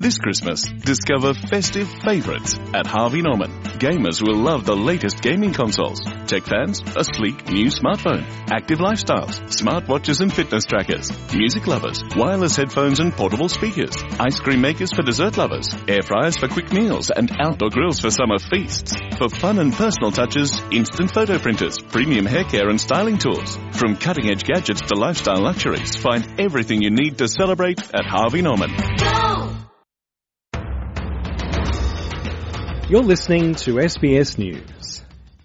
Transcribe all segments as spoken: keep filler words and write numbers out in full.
This Christmas, discover festive favourites at Harvey Norman. Gamers will love the latest gaming consoles. Tech fans, a sleek new smartphone. Active lifestyles, smartwatches and fitness trackers. Music lovers, wireless headphones and portable speakers. Ice cream makers for dessert lovers. Air fryers for quick meals and outdoor grills for summer feasts. For fun and personal touches, instant photo printers, premium hair care and styling tools. From cutting-edge gadgets to lifestyle luxuries, find everything you need to celebrate at Harvey Norman. Go! You're listening to S B S News.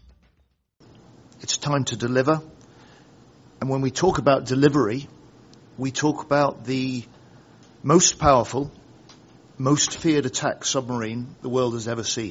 It's time to deliver. And when we talk about delivery, we talk about the most powerful, most feared attack submarine the world has ever seen.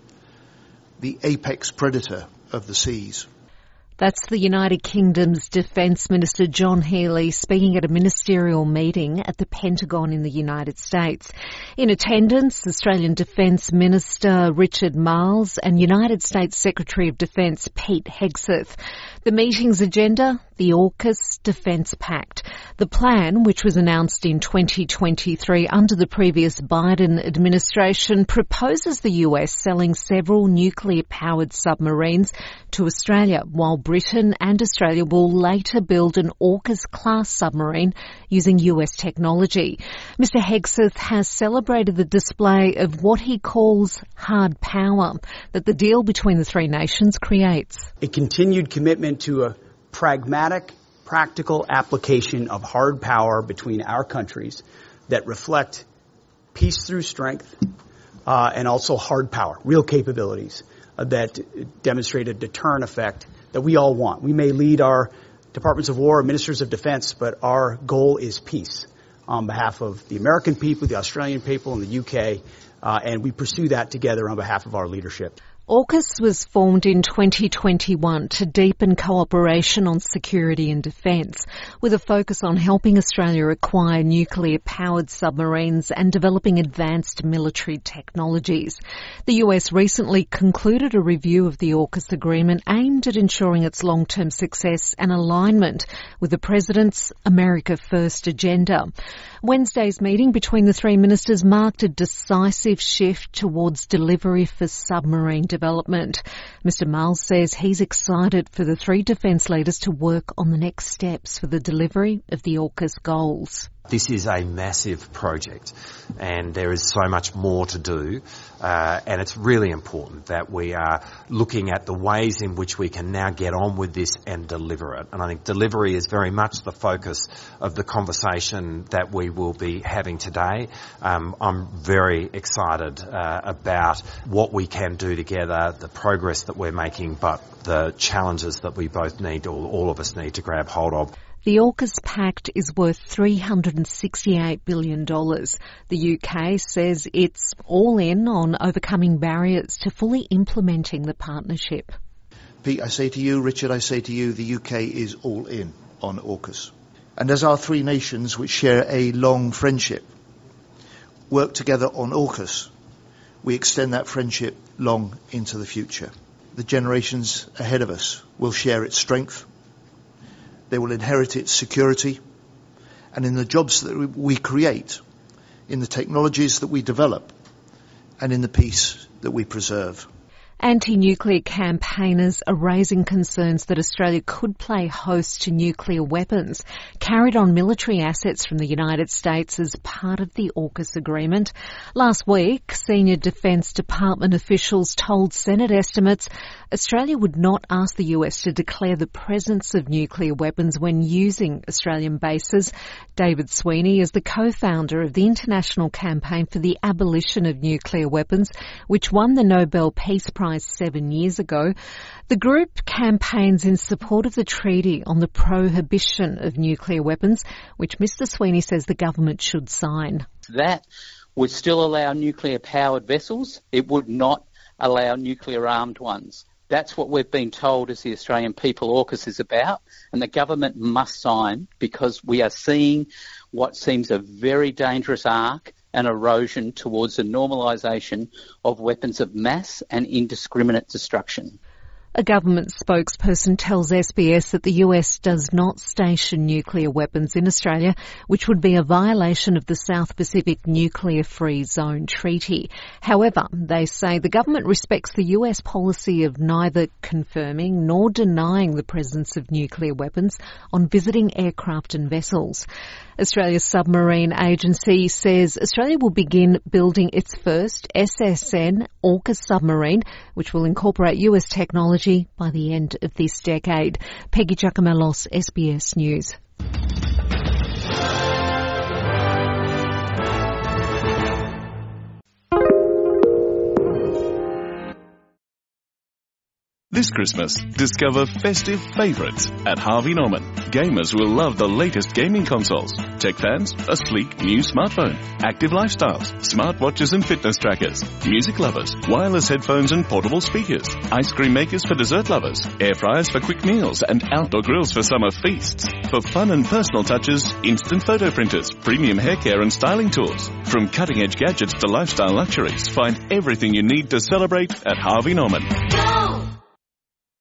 The apex predator of the seas. That's the United Kingdom's Defence Minister John Healey speaking at a ministerial meeting at the Pentagon in the United States. In attendance, Australian Defence Minister Richard Marles and United States Secretary of Defence Pete Hegseth. The meeting's agenda, the AUKUS Defence Pact. The plan, which was announced in twenty twenty-three under the previous Biden administration, proposes the U S selling several nuclear-powered submarines to Australia, while Britain and Australia will later build an AUKUS-class submarine using U S technology. Mister Hegseth has celebrated the display of what he calls hard power that the deal between the three nations creates. A continued commitment to a pragmatic, practical application of hard power between our countries that reflect peace through strength uh, and also hard power, real capabilities uh, that demonstrate a deterrent effect that we all want. We may lead our departments of war, ministers of defense, but our goal is peace on behalf of the American people, the Australian people, and the U K, uh, and we pursue that together on behalf of our leadership. AUKUS was formed in twenty twenty-one to deepen cooperation on security and defence, with a focus on helping Australia acquire nuclear-powered submarines and developing advanced military technologies. The U S recently concluded a review of the AUKUS agreement aimed at ensuring its long-term success and alignment with the President's America First agenda. Wednesday's meeting between the three ministers marked a decisive shift towards delivery for submarine development. Mister Marles says he's excited for the three defence leaders to work on the next steps for the delivery of the AUKUS goals. This is a massive project and there is so much more to do, uh, and it's really important that we are looking at the ways in which we can now get on with this and deliver it. And I think delivery is very much the focus of the conversation that we will be having today. Um, I'm very excited uh, about what we can do together, the progress that we're making, but the challenges that we both need, all, all of us need to grab hold of. The AUKUS Pact is worth three hundred sixty-eight billion dollars. The U K says it's all in on overcoming barriers to fully implementing the partnership. Pete, I say to you, Richard, I say to you, the U K is all in on AUKUS. And as our three nations, which share a long friendship, work together on AUKUS, we extend that friendship long into the future. The generations ahead of us will share its strength. They will inherit its security, and in the jobs that we create, in the technologies that we develop, and in the peace that we preserve. Anti-nuclear campaigners are raising concerns that Australia could play host to nuclear weapons carried on military assets from the United States as part of the AUKUS agreement. Last week, senior Defence Department officials told Senate estimates Australia would not ask the U S to declare the presence of nuclear weapons when using Australian bases. David Sweeney is the co-founder of the International Campaign for the Abolition of Nuclear Weapons, which won the Nobel Peace Prize seven years ago. The group campaigns in support of the treaty on the prohibition of nuclear weapons, which Mister Sweeney says the government should sign. That would still allow nuclear-powered vessels. It would not allow nuclear-armed ones. That's what we've been told as the Australian people AUKUS is about, and the government must sign because we are seeing what seems a very dangerous arc and erosion towards the normalisation of weapons of mass and indiscriminate destruction. A government spokesperson tells S B S that the U S does not station nuclear weapons in Australia, which would be a violation of the South Pacific Nuclear Free Zone Treaty. However, they say the government respects the U S policy of neither confirming nor denying the presence of nuclear weapons on visiting aircraft and vessels. Australia's submarine agency says Australia will begin building its first S S N AUKUS submarine, which will incorporate U S technology by the end of this decade. Peggy Giacomellos, S B S News. This Christmas, discover festive favourites at Harvey Norman. Gamers will love the latest gaming consoles. Tech fans, a sleek new smartphone. Active lifestyles, smartwatches and fitness trackers. Music lovers, wireless headphones and portable speakers. Ice cream makers for dessert lovers. Air fryers for quick meals and outdoor grills for summer feasts. For fun and personal touches, instant photo printers, premium hair care and styling tools. From cutting edge gadgets to lifestyle luxuries, find everything you need to celebrate at Harvey Norman.